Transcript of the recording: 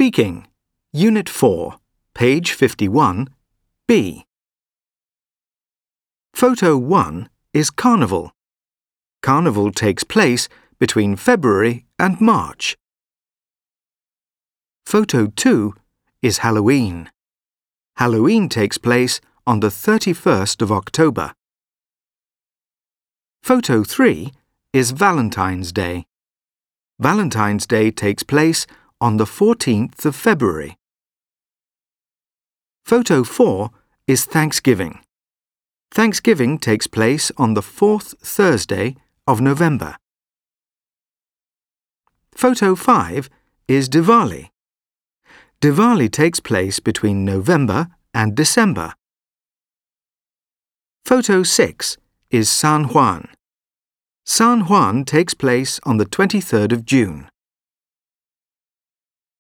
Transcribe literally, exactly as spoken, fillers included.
Speaking, Unit four, page fifty-one, B. Photo one is Carnival. Carnival takes place between February and March. Photo two is Halloween. Halloween takes place on the thirty-first of October. Photo three is Valentine's Day. Valentine's Day takes place on the fourteenth of February. Photo four is Thanksgiving. Thanksgiving takes place on the fourth Thursday of November. Photo five is Diwali. Diwali takes place between November and December. Photo six is San Juan. San Juan takes place on the twenty-third of June.